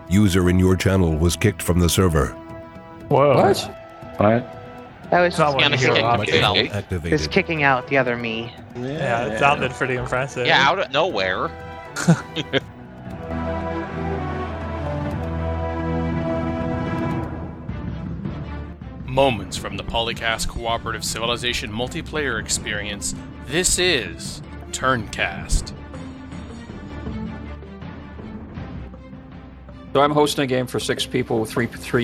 User in your channel was kicked from the server. Whoa. What? What? That was Not what you hear a lot. Microphone activated. just kicking out the other me. Yeah, it sounded pretty impressive. Yeah, out of nowhere. Moments from the Polycast Cooperative Civilization multiplayer experience, this is Turncast. So I'm hosting a game for 6 people, three.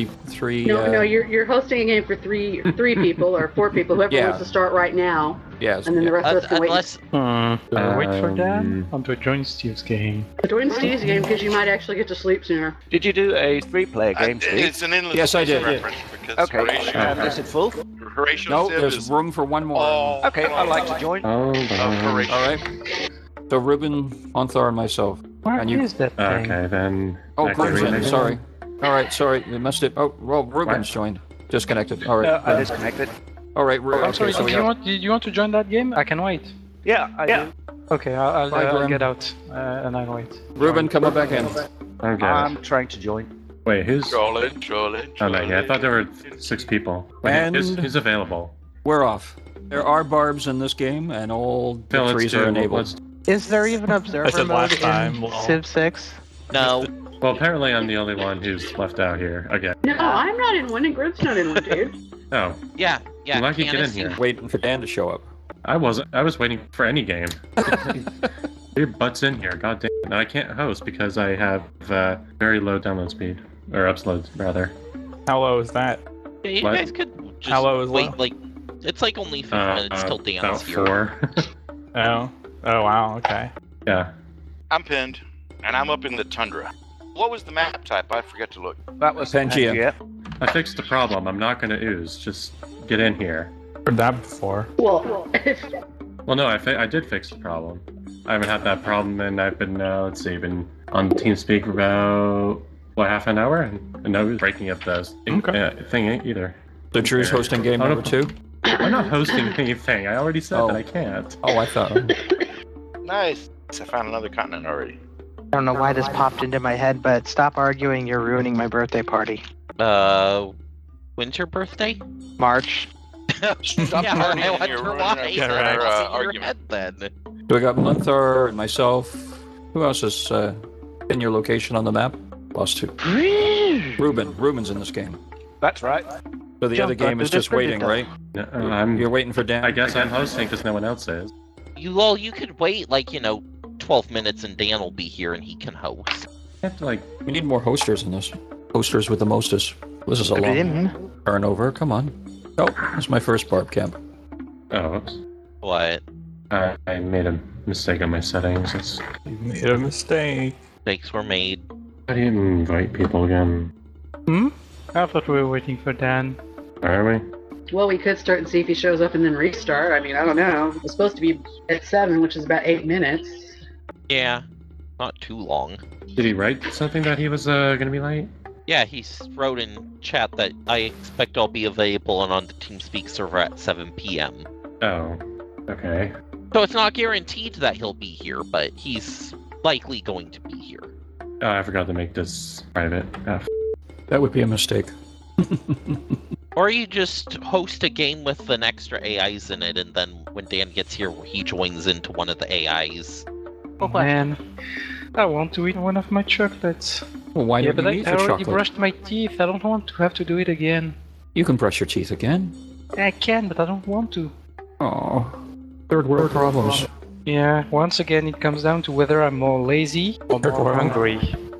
No, you're hosting a game for three people or 4 people, whoever Yeah. wants to start right now, Yes. and then the rest of us can wait. Unless Do I wait for Dan? Or do I join Steve's game? Join Steve's game because you might actually get to sleep sooner. Did you do a 3-player game, Steve? It's an endless Yes, I did. reference because Horatio, Is it full? Horatio No, Civ there's is room for one more. all Okay, I'd like to join. Hold of on. Horatio. All right. So Ruben, Onthar, and myself. Where And you- is that thing? Okay, then. Oh, I can Ruben's in. remake it. Sorry. All right, sorry. We missed it. Oh, well, Ruben's joined. Disconnected. All right. I disconnected. All right. I'm sorry, so we got- did you want to join that game? I can wait. Yeah, I do. Okay, I'll Bye, Graham. get out and I'll wait. Ruben, come on back in. Okay. I'm trying to join. Wait, who's? Trolling. Oh, no, yeah, I thought there were 6 people. Wait, And- who's available? We're off. There are barbs in this game, and all Phil, let's victories do- are enabled. let's- Is there even I observer said mode last time, in lol. Civ 6? no. Well, apparently I'm the only one who's left out here. Okay. No, I'm not in one, and Grim's not in one, dude. Oh, Yeah. well, I can get in Candace, here. Waiting for Dan to show up. I was waiting for any game. Your butt's in here, god damn it. And I can't host because I have very low download speed. Or upload, rather. How low is that? Yeah, you What? guys could just How low is wait, low? like, it's like only 50 minutes till Dan's about here. 4. Oh. Oh, wow, okay. Yeah. I'm pinned, and I'm up in the tundra. What was the map type? I forget to look. That was Pangea. I fixed the problem. I'm not gonna ooze. Just get in here. Heard that before. Well, Well, no, I did fix the problem. I haven't had that problem, and I've been, let's see, been on TeamSpeak for about, half an hour? And no breaking up the thing either. So Drew's hosting game Oh, no. number 2? I'm not hosting anything. I already said Oh. that I can't. Oh, I thought. Nice. I found another continent already. I don't know why this popped into my head, but stop arguing, you're ruining my birthday party. When's your birthday? March. Stop Yeah, partying, I wonder you're ruining why. our- Yeah, That right. was in your argument. head then. So we got Munthar and myself. Who else is in your location on the map? Lost 2. Ruben's in this game. That's right. So the Jump other game on is the just waiting, different right? No, You're waiting for Dan. I guess I'm hosting because no one else is. You could wait, 12 minutes and Dan will be here and he can host. I have to, We need more hosters in this. Hosters with the mostest. This is a long Grim. turnover. Come on. Oh, that's my first barb camp. oh, oops. What? I made a mistake on my settings. You made a mistake. Mistakes were made. How do you invite people again? I thought we were waiting for Dan. Are we? well, we could start and see if he shows up and then restart. I mean, I don't know. It's supposed to be at 7, which is about 8 minutes. Yeah. Not too long. Did he write something that he was gonna be late? Yeah, he wrote in chat that I expect I'll be available and on the TeamSpeak server at 7 p.m. Oh, okay. So it's not guaranteed that he'll be here, but he's likely going to be here. Oh, I forgot to make this private. That would be a mistake. Or you just host a game with an extra AIs in it, and then when Dan gets here, he joins into one of the AIs. Oh man, I want to eat one of my chocolates. Well, why yeah, don't but you eat I your already chocolate? brushed my teeth. I don't want to have to do it again. You can brush your teeth again. I can, but I don't want to. Oh, third world problems. Yeah, once again, it comes down to whether I'm more lazy or more hungry.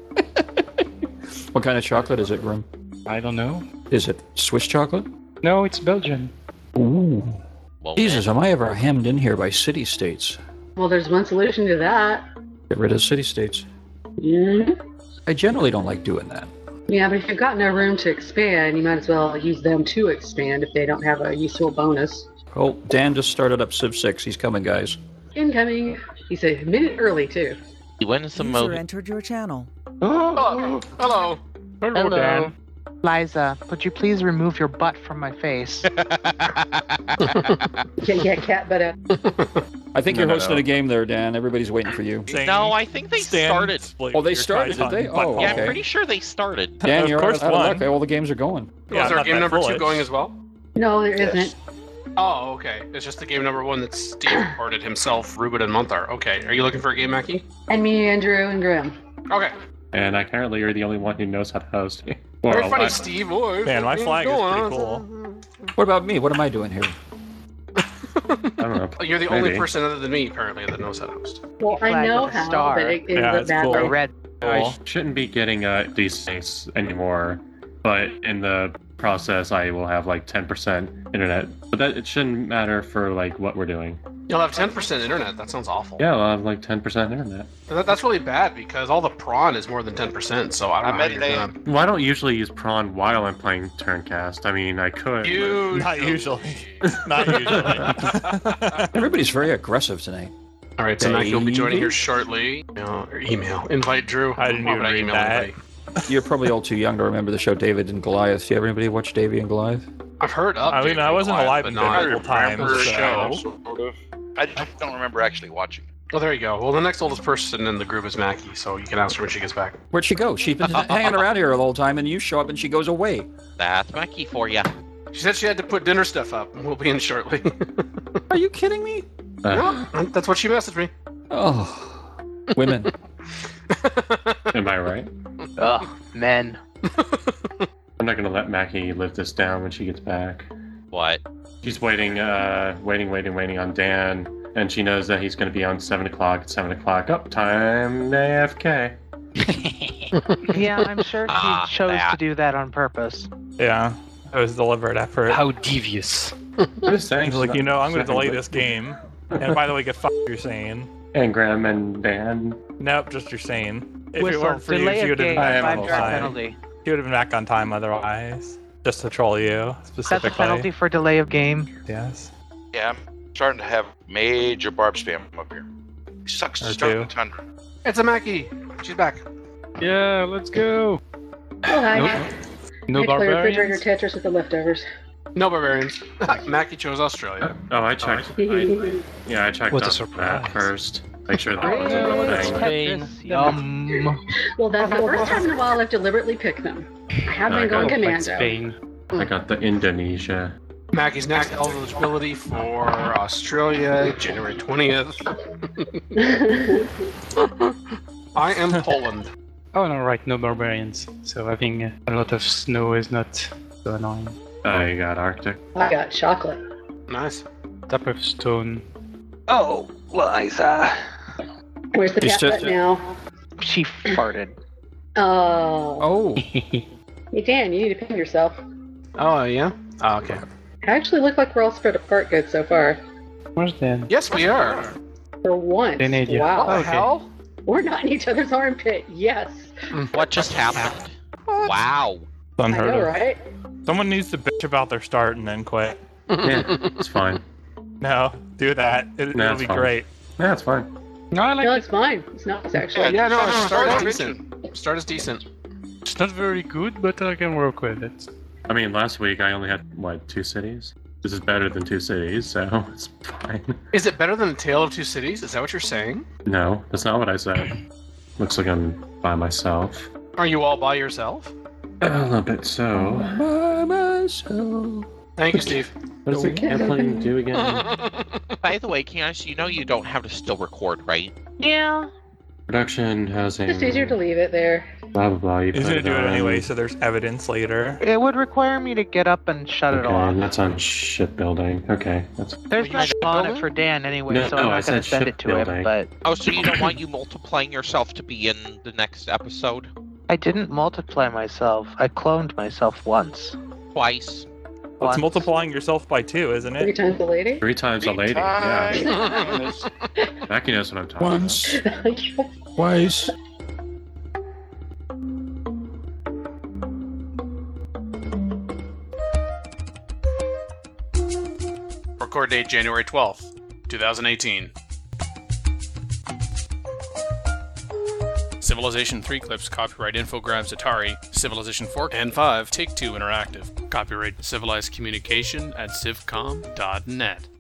What kind of chocolate is it, Grim? I don't know. Is it Swiss chocolate? No, it's Belgian. Ooh. Well, Jesus, am I ever hemmed in here by city-states? Well, there's one solution to that. Get rid of city-states. Mm-hmm. I generally don't like doing that. Yeah, but if you've got no room to expand, you might as well use them to expand if they don't have a useful bonus. Oh, Dan just started up Civ 6. He's coming, guys. Incoming. He's a minute early, too. He went in some User mode. entered your channel. Oh, hello. Hello, Dan. Liza, would you please remove your butt from my face? Can't get cat butt out. I think you're hosting a game there, Dan. Everybody's waiting for you. No, I think they started. Oh, they started, did they? Oh, Yeah, okay. I'm pretty sure they started. Dan, you're course out of one. luck. All the games are going. is there game number 2 going as well? No, there isn't. Oh, okay. It's just the game number 1 that Steve recorded himself, Ruben and Munthar. Okay. Are you looking for a game, Mackie? And me, Andrew, and Grim. Okay. And I currently are the only one who knows how to host. Very funny, Steve. Oh, Man, my flag is pretty cool. What about me? What am I doing here? I don't know. You're the only Maybe. person other than me, apparently, that knows how to host. Well, I Flag know with a how, star. but it is Yeah, a it's bad cool. A way. red. I shouldn't be getting these things anymore, but in the process, I will have like 10% internet. But that it shouldn't matter for like what we're doing. You'll have 10% internet. That sounds awful. Yeah, I'll have like 10% internet. That's really bad because all the prawn is more than 10%. So I don't know. How you're gonna... Well, I don't usually use prawn while I'm playing Turncast. I mean, I could. Not usually. Not usually. Everybody's very aggressive tonight. All right, so Mackie will be joining here shortly. Or email. Invite Drew. I didn't Why even would read email that. anybody? You're probably all too young to remember the show David and Goliath. Do you have anybody watch Davey and Goliath? I've heard of. I mean, David I wasn't Goliath, alive but in not biblical times, the so- show. Sort of. I just don't remember actually watching. Well, there you go. Well, the next oldest person in the group is Mackie, so you can ask her when she gets back. Where'd she go? She's been hanging around here the whole time, and you show up and she goes away. That's Mackie for you. She said she had to put dinner stuff up, and we'll be in shortly. Are you kidding me? Yeah, that's what she messaged me. Oh, women. Am I right? Ugh, men. I'm not gonna let Mackie live this down when she gets back. What? She's waiting on Dan, and she knows that he's gonna be on 7 o'clock. At 7 o'clock, time AFK. Yeah, I'm sure he chose to do that on purpose. Yeah, it was a deliberate effort. How devious. I'm just saying. He's like, I'm going to delay this game. And by the way, get fucked, you're saying. And Graham and Dan. Nope, just you're saying. If it Whistle, weren't for you, delay she of would have game, been back on 5-yard time. penalty. She would have been back on time otherwise. Just to troll you, specifically. That's a penalty for delay of game. Yes. Yeah, I'm starting to have major barb spam up here. It sucks to Or start two. the tundra. It's a Mackie. She's back. Yeah, let's go. Oh, hi. No I play refrigerator barbarians. Tetris with the leftovers. No barbarians. Mackie chose Australia. Oh, I checked. I checked What a out surprise. that first. Make sure that wasn't a thing. Spain. Yum. Well, that's the first time in a while I've deliberately picked them. I have been going Like commando. Spain. I got the Indonesia. Mackie's next eligibility for Australia, January 20th. I am Poland. Oh no, right, no barbarians. So having a lot of snow is not so annoying. I got Arctic. I got chocolate. Nice. Type of stone. Oh, Liza. Where's the You cat still- butt now? She farted. Oh. Oh, Hey, Dan, you need to pin yourself. Oh, yeah? Oh, okay. I actually look like we're all spread apart good so far. Where's Dan? Yes, we are. For once. Canadian. Wow. What the Okay. hell? We're not in each other's armpit. Yes. What just happened? Wow. I Unheard know, of. right? Someone needs to bitch about their start and then quit. Yeah, it's fine. No, do that. It'll it's be fine. great. Yeah, it's fine. No, I like No, it. it's fine. It's not actually. Yeah, no, start is no, decent. Start is decent. It's not very good, but I can work with it. I mean, last week I only had, 2 cities? This is better than 2 cities, so it's fine. Is it better than A Tale of Two Cities? Is that what you're saying? No, that's not what I said. Looks like I'm by myself. Are you all by yourself? A little bit so. by myself. Thank you, Steve. What does the airplane do again? By the way, Candace, you know you don't have to still record, right? Yeah. Production, housing. It's easier to leave it there. Blah blah blah. You He's put going to do it on. anyway, so there's evidence later. It would require me to get up and shut it Okay, off. and that's on shipbuilding. Okay, that's. There's you nothing on shipbuilding? it for Dan anyway, No, so I'm I not going said to send it to him. shipbuilding. But Oh, so you don't want you multiplying yourself to be in the next episode? I didn't multiply myself. I cloned myself once. Twice. Well, it's Once. multiplying yourself by 2, isn't 3 it? times the lady. 3 times a lady. Yeah. Mackie knows what I'm talking Once, twice. Record date January 12th, 2018. Civilization 3 clips, copyright Infogrames Atari, Civilization 4 and 5, Take-Two Interactive. Copyright Civilized Communication at civcom.net.